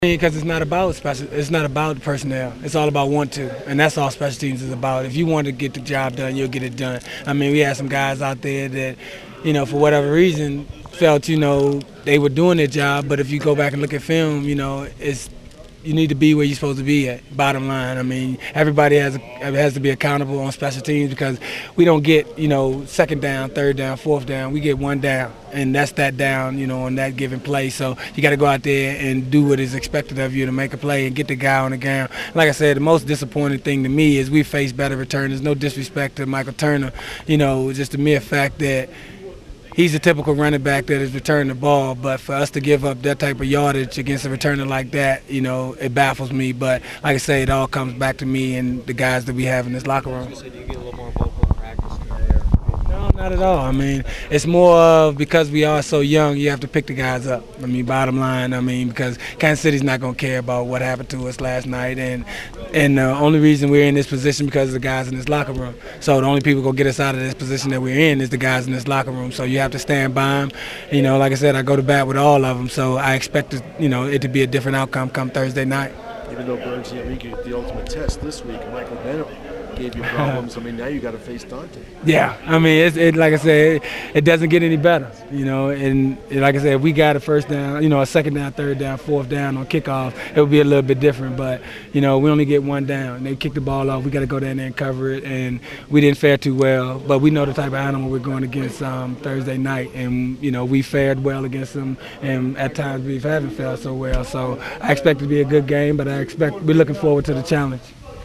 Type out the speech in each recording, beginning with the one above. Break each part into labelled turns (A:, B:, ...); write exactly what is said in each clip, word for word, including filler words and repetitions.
A: Because it's not about special, it's not about the personnel. It's all about want to, and that's all special teams is about. If you want to get the job done, you'll get it done. I mean, we had some guys out there that, you know, for whatever reason, felt you know they were doing their job. But if you go back and look at film, you know, it's you need to be where you're supposed to be at. Bottom line, I mean, everybody has has to be accountable on special teams because we don't get you know second down, third down, fourth down. We get one down, and that's that down, you know, on that given play. So you got to go out there and do what is expected of you to make a play and get the guy on the ground. Like I said, the most disappointing thing to me is we face better returners. No disrespect to Michael Turner, you know, just the mere fact that he's a typical running back that is returning the ball, but for us to give up that type of yardage against a returner like that, you know, it baffles me. But like I say, it all comes back to me and the guys that we have in this locker room.
B: You said you get a little more vocal in practice today, or?
A: No, not at all. I mean, it's more of because we are so young, you have to pick the guys up. I mean, bottom line, I mean, because Kansas City's not going to care about what happened to us last night, and and the only reason we're in this position because of the guys in this locker room. So the only people going to get us out of this position that we're in is the guys in this locker room. So you have to stand by them. You know, like I said, I go to bat with all of them, so I expect it, you know, it to be a different outcome come Thursday night.
C: Even though Burns and Enrique get the ultimate test this week, Michael Bennett gave you problems. I mean, now you got to face Dante.
A: Yeah, I mean, it's, it like I said, it, it doesn't get any better, you know. And like I said, if we got a first down, you know, a second down, third down, fourth down on kickoff, it would be a little bit different. But you know, we only get one down. They kick the ball off. We got to go down there and cover it, and we didn't fare too well. But we know the type of animal we're going against um, Thursday night, and you know, we fared well against them, and at times we haven't fared so well. So I expect it to be a good game, but I expect we're looking forward to the challenge.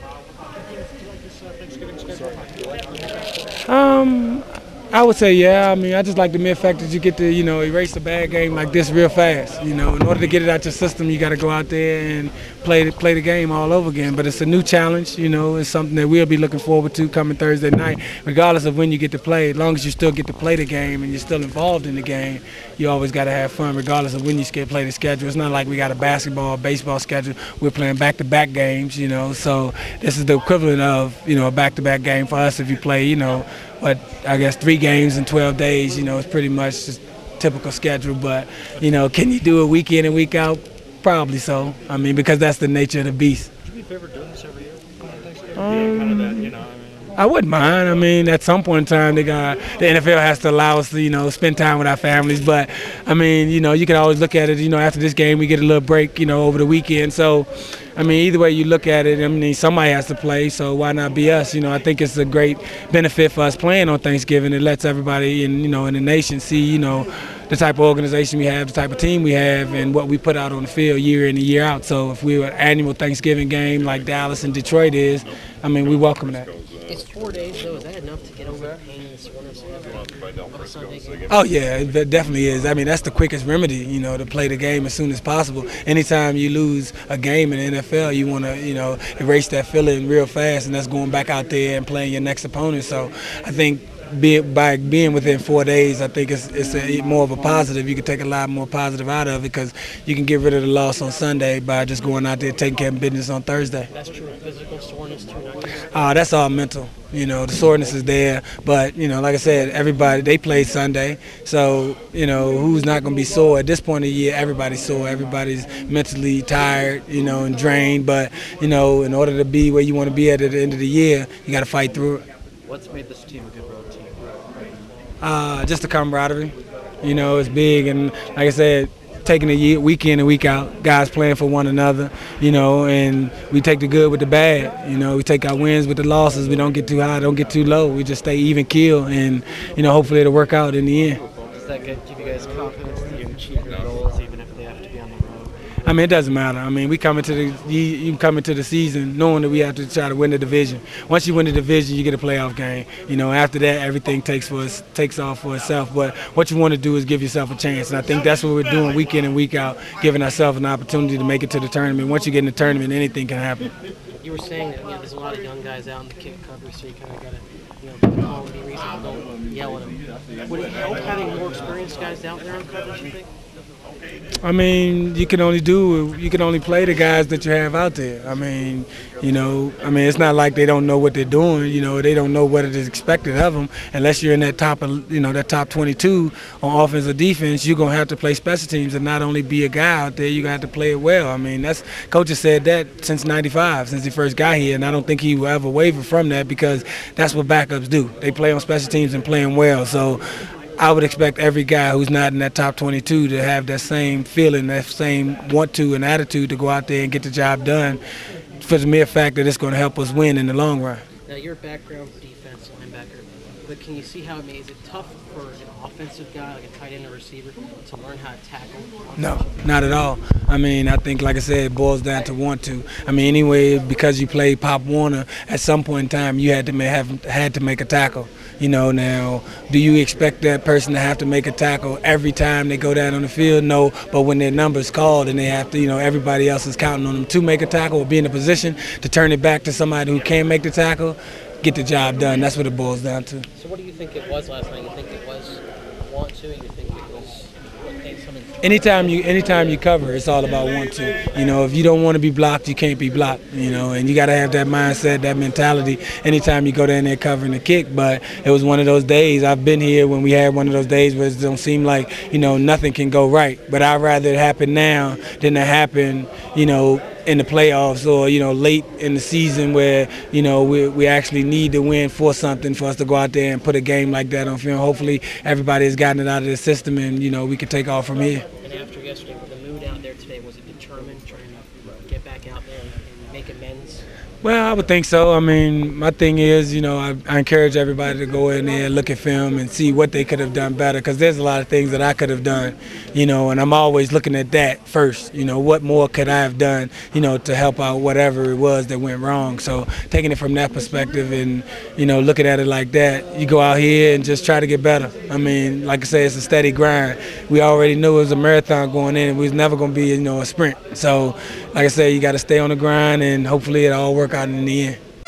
A: Um, I would say yeah. I mean, I just like the mere fact that you get to, you know, erase a bad game like this real fast. You know, in order to get it out your system, you got to go out there and play the, play the game all over again. But it's a new challenge. You know, it's something that we'll be looking forward to coming Thursday night, regardless of when you get to play. As long as you still get to play the game and you're still involved in the game, you always got to have fun, regardless of when you play the schedule. It's not like we got a basketball, or baseball schedule. We're playing back-to-back games. You know, so this is the equivalent of, you know, a back-to-back game for us if you play, you know. But I guess three games in twelve days, you know, it's pretty much just typical schedule. But, you know, can you do it week in and week out? Probably so. I mean, because that's the nature of the beast.
B: Would you be favored doing this every year?
A: Um,
B: kind of that, you know, I mean.
A: I wouldn't mind. I mean, at some point in time, they got, the N F L has to allow us to, you know, spend time with our families. But, I mean, you know, you can always look at it, you know, after this game, we get a little break, you know, over the weekend. So, I mean, either way you look at it, I mean, somebody has to play, so why not be us? You know, I think it's a great benefit for us playing on Thanksgiving. It lets everybody in, you know, in the nation see, you know, the type of organization we have, the type of team we have, and what we put out on the field year in and year out. So if we were an annual Thanksgiving game like Dallas and Detroit is, I mean, we welcome that.
D: It's four days, though. Is that enough to get over the pain and the soreness of a Sunday game?
A: Oh, yeah, it definitely is. I mean, that's the quickest remedy, you know, to play the game as soon as possible. Anytime you lose a game in the N F L, you want to, you know, erase that feeling real fast, and that's going back out there and playing your next opponent. So I think Be, by being within four days, I think it's, it's a, more of a positive. You can take a lot more positive out of it because you can get rid of the loss on Sunday by just going out there taking care of business on Thursday.
D: That's true. Physical soreness, two nights.
A: Uh, that's all mental. You know, the soreness is there. But, you know, like I said, everybody, they played Sunday. So, you know, who's not going to be sore? At this point of the year, everybody's sore. Everybody's mentally tired, you know, and drained. But, you know, in order to be where you want to be at at the end of the year, you got to fight through it.
B: What's made this team a good road team?
A: Uh, just the camaraderie, you know, it's big, and like I said, taking a year, week in and week out, guys playing for one another, you know, and we take the good with the bad, you know, we take our wins with the losses. We don't get too high, don't get too low. We just stay even keel, and you know, hopefully it'll work out in the end.
B: Does that give you guys confidence that you can achieve your goals even if they have to be on the road?
A: I mean, it doesn't matter. I mean, we come into the you, you come into the season knowing that we have to try to win the division. Once you win the division, you get a playoff game. You know, after that, everything takes for us, takes off for itself. But what you want to do is give yourself a chance, and I think that's what we're doing week in and week out, giving ourselves an opportunity to make it to the tournament. Once you get in the tournament, anything can happen.
D: You were saying that, you know, there's a lot of young guys out in the kick cover, so you kind of got to, you know, be calm, be reasonable, don't yell at them. Would it help having more experienced guys out there on coverage, you think?
A: I mean, you can only do, you can only play the guys that you have out there. I mean, you know, I mean, it's not like they don't know what they're doing. You know, they don't know what it is expected of them. Unless you're in that top, of, you know, that top twenty-two on offense or defense, you're gonna have to play special teams and not only be a guy out there. You got to play it well. I mean, that's coach has said that since ninety-five, since he first got here, and I don't think he will ever waver from that because that's what backups do. They play on special teams and play them well. So I would expect every guy who's not in that top twenty-two to have that same feeling, that same want to and attitude to go out there and get the job done for the mere fact that it's going to help us win in the long run.
D: Now, your background, defense, linebacker, but can you see how it may, is it tough for an offensive guy, like a tight end or receiver, to learn how to tackle?
A: No, not at all. I mean, I think, like I said, it boils down to want to. I mean, anyway, because you played Pop Warner, at some point in time, you had to have had to make a tackle. You know, now, do you expect that person to have to make a tackle every time they go down on the field? No, but when their number's called and they have to, you know, everybody else is counting on them to make a tackle or be in a position to turn it back to somebody who can make the tackle, get the job done. That's what it boils down to.
D: So what do you think it was last night? You think it was want to? You think it was something?
A: Anytime you, anytime you cover, it's all about want to. You know, if you don't want to be blocked, you can't be blocked. You know, and you got to have that mindset, that mentality. Anytime you go down there covering the kick, but it was one of those days. I've been here when we had one of those days where it don't seem like, you know, nothing can go right. But I'd rather it happen now than it happen, you know, in the playoffs or, you know, late in the season where, you know, we, we actually need to win for something for us to go out there and put a game like that on film. Hopefully everybody has gotten it out of the system and, you know, we can take off from here.
D: And after yesterday, the mood out there today, was it determined, trying to get back out there and, and make amends?
A: Well, I would think so. I mean, my thing is, you know, I, I encourage everybody to go in there, look at film, and see what they could have done better. Because there's a lot of things that I could have done, you know, and I'm always looking at that first. You know, what more could I have done, you know, to help out whatever it was that went wrong. So taking it from that perspective and, you know, looking at it like that, you go out here and just try to get better. I mean, like I say, it's a steady grind. We already knew it was a marathon going in, and we was never going to be, you know, a sprint. So, like I say, you got to stay on the grind, and hopefully it all work out in the end.